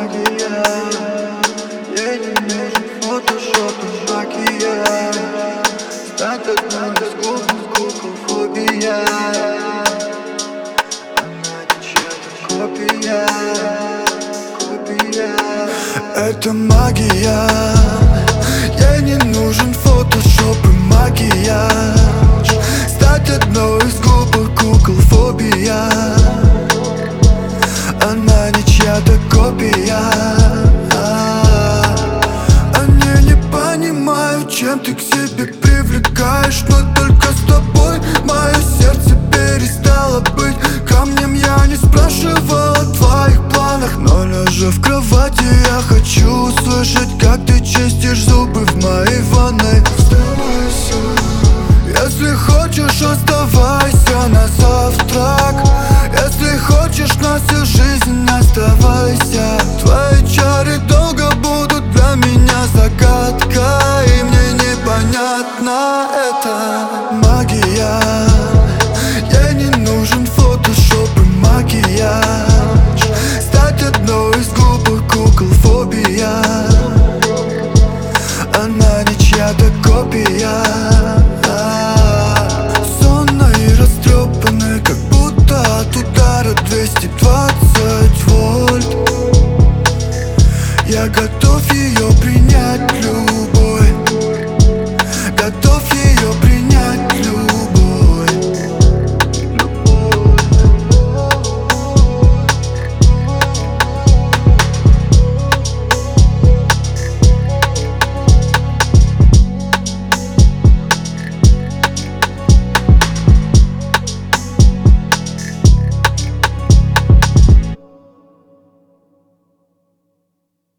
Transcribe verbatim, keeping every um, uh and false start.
магия. Ей не нужен фотошоп и макияж. Стать одной из глупых кукол фобия. Она не чья-то копия, копия. Это магия. Ей не нужен фотошоп и макияж. Стать одной из глупых кукол фобия. Она не чья-то копия. Они не понимают, чем ты к себе привлекаешь. Но только с тобой мое сердце перестало быть камнем. Я не спрашивал о твоих планах, но лежа в кровати я хочу услышать, как ты чистишь зубы в моей ванной. Если хочешь, оставь.